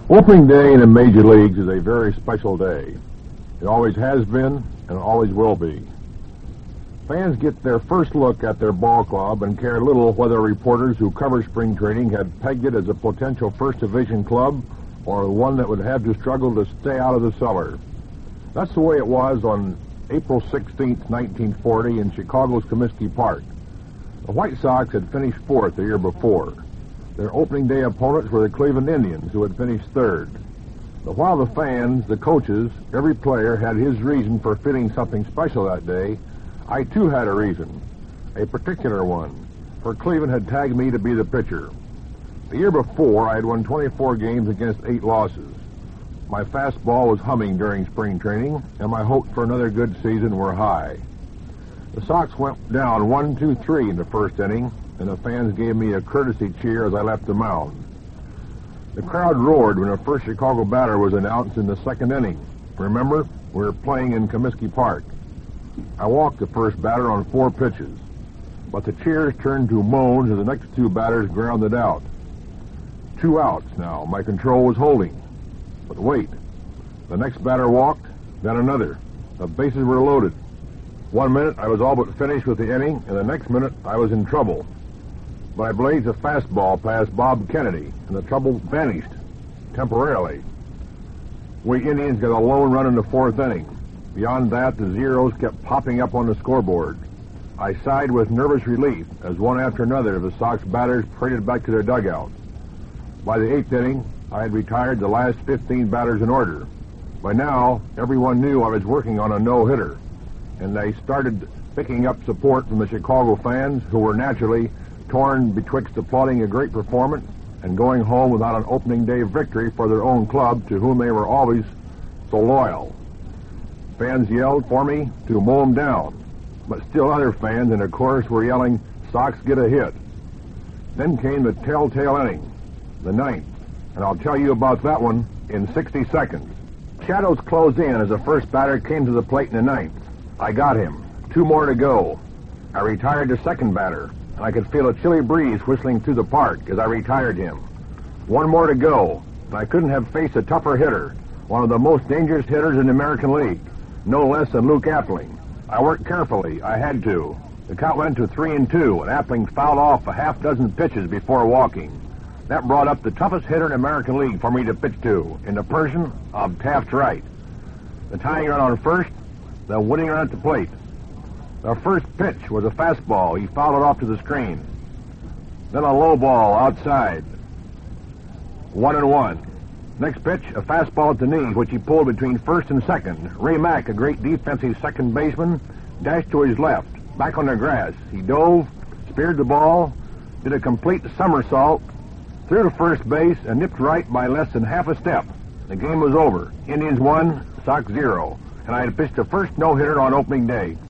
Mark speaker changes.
Speaker 1: Opening day in the major leagues is a very special day. It always has been, and it always will be. Fans get their first look at their ball club and care little whether reporters who cover spring training had pegged it as a potential first division club or one that would have to struggle to stay out of the cellar. That's the way it was on April 16, 1940 in Chicago's Comiskey Park. The White Sox had finished fourth the year before. Their opening day opponents were the Cleveland Indians, who had finished third. But while the fans, the coaches, every player had his reason for feeling something special that day, I too had a reason, a particular one, for Cleveland had tagged me to be the pitcher. The year before, I had won 24 games against 8 losses. My fastball was humming during spring training, and my hopes for another good season were high. The Sox went down 1-2-3 in the first inning, and the fans gave me a courtesy cheer as I left the mound. The crowd roared when the first Chicago batter was announced in the second inning. Remember, we were playing in Comiskey Park. I walked the first batter on 4 pitches, but the cheers turned to moans as the next 2 batters grounded out. 2 outs now. My control was holding. But wait. The next batter walked, then another. The bases were loaded. 1 minute I was all but finished with the inning, and the next minute I was in trouble. But I blazed a fastball past Bob Kennedy, and the trouble vanished, temporarily. We Indians got a lone run in the 4th inning. Beyond that, the zeros kept popping up on the scoreboard. I sighed with nervous relief as one after another of the Sox batters paraded back to their dugout. By the 8th inning, I had retired the last 15 batters in order. By now, everyone knew I was working on a no-hitter, and they started picking up support from the Chicago fans, who were naturally torn betwixt applauding a great performance and going home without an opening day victory for their own club, to whom they were always so loyal. Fans yelled for me to mow them down, but still other fans in the chorus were yelling, "Sox get a hit." Then came the telltale inning, the 9th, and I'll tell you about that one in 60 seconds. Shadows closed in as the first batter came to the plate in the 9th. I got him. 2 more to go. I retired the second batter, and I could feel a chilly breeze whistling through the park as I retired him. 1 more to go, and I couldn't have faced a tougher hitter, one of the most dangerous hitters in the American League, no less than Luke Appling. I worked carefully. I had to. The count went to 3-2, and Appling fouled off a half dozen pitches before walking. That brought up the toughest hitter in the American League for me to pitch to, in the person of Taft Wright. The tying run on first, the winning run at the plate. The first pitch was a fastball. He fouled it off to the screen. Then a low ball outside. 1-1. Next pitch, a fastball at the knee, which he pulled between first and second. Ray Mack, a great defensive second baseman, dashed to his left, back on the grass. He dove, speared the ball, did a complete somersault, threw to first base, and nipped right by less than half a step. The game was over. Indians 1, Sox 0, and I had pitched the first no-hitter on opening day.